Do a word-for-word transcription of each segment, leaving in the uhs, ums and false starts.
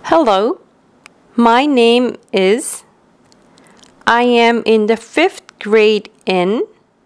Hello, my name is. I am in the fifth grade in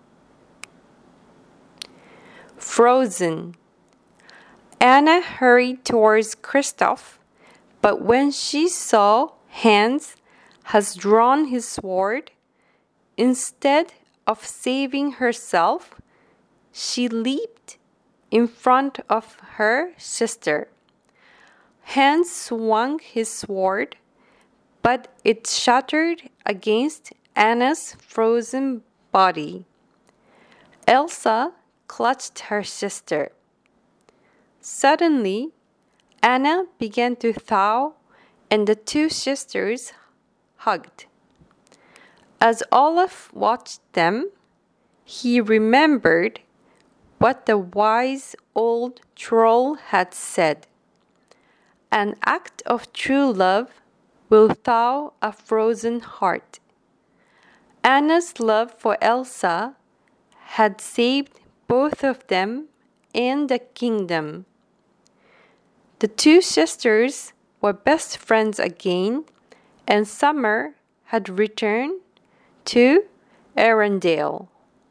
Frozen. Anna hurried towards Kristoff, but when she saw Hans has drawn his sword, instead of saving herself, she leaped in front of her sister. Hans swung his sword, but it shattered against Anna's frozen body. Elsa clutched her sister. Suddenly, Anna began to thaw, and the two sisters hugged. As Olaf watched them, he remembered what the wise old troll had said. An act of true love will thaw a frozen heart. Anna's love for Elsa had saved both of them and the kingdom. The two sisters were best friends again, and summer had returned to Arendelle.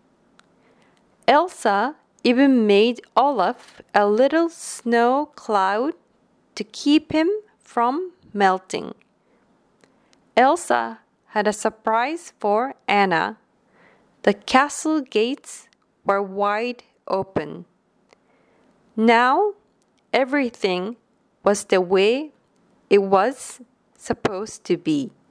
Elsa even made Olaf a little snow cloud to keep him from melting. Elsa had a surprise for Anna. The castle gates were wide open. Now everything was the way it was supposed to be.